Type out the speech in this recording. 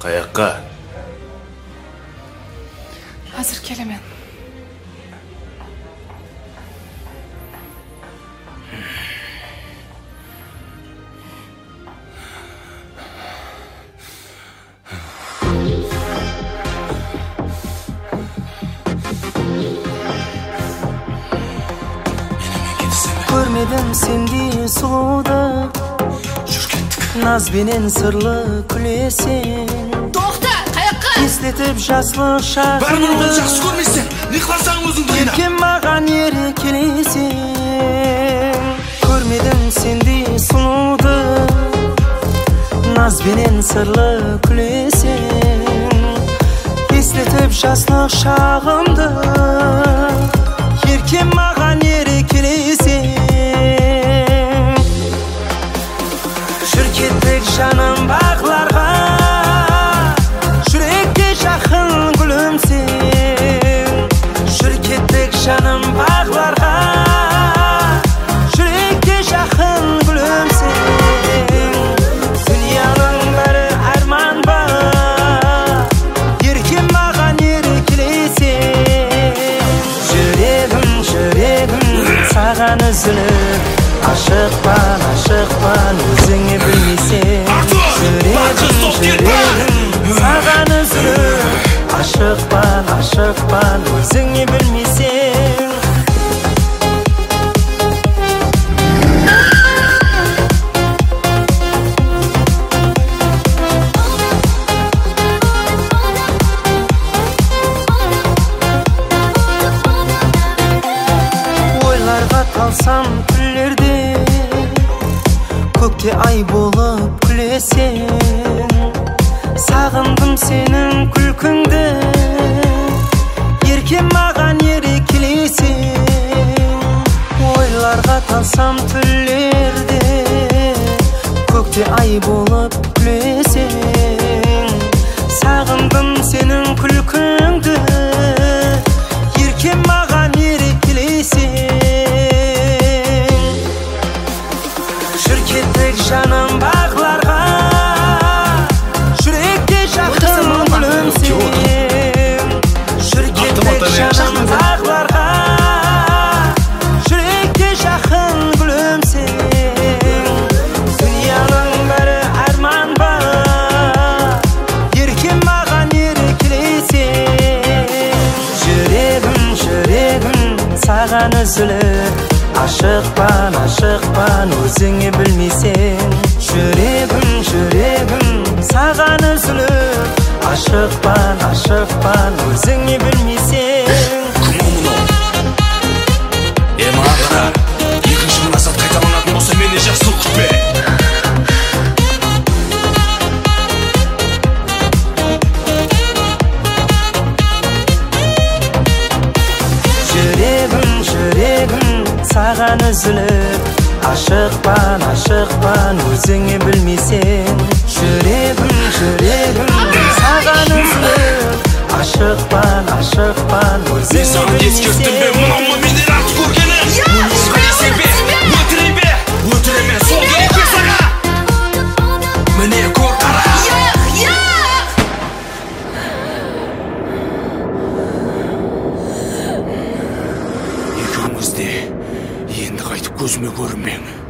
Каяққа? Азыр келемен. Görmedim sendей сұлуды, наз бенен сырлы күлесің. Тоқта, қаяққа? Естетіп жаслық шағымды. Бәрі мұны жақсы көрмейсің, не қыласың өзіңді ойна. Еркем маған еркелесің. Көрмедім сендей сұлуды, наз бенен сырлы күлесің. Естетіп жаслық шағымды. Еркем маған еркелесің. Жүркеттік жаным бағларға, жүрекке жақын гүлімсің. Жүркеттік жаным бағларға, жүрекке жақын гүлімсің. Дүнияның бәрі арман ба, еркем маған еркелесің. Жүрегім саған үзіліп, Aşıkpan, özünü bilmeysen. Жүрегім саған үзіліп, Aşıkpan, özünü bilmeysen. Ойларға талсам күллерде, көкте ай болып күлесің. Сағындым сенің күлкіңді, еркем маған еркелесің. Ойларға талсам түрлерде, көкте ай болып күлесің. Сағындым сенің күлкіңді, еркем маған еркелесің. Жүркеттік жаным бағларға, жүрекке жақын гүлімсің. Жүркеттік жаным бағларға, жүрекке жақын гүлімсің. Дүнияның бәрі арман ба, еркем маған еркелесің. Жүрегім саған үзіліп, Aşıkpan, özünü bilmeysen. Жүрегім саған үзіліп, Aşıkpan, özünü bilmeysen. Кім мынау? Ағара, екінші мынасат қайталанатын болса мені жақсы күтпе. Жүрегім саған үзіліп, Aşıkpan, özünü bilmeysen. Жүрегім саған үзіліп, Aşıkpan, özünü Ескертім бе, bilmeysen. мынау ма менден артық көргені? Сөйлесең бе, өтіре ме, сол керек пе саға? Міне көр қара. Екеуміз де енді қайтып көзіме көрінбең.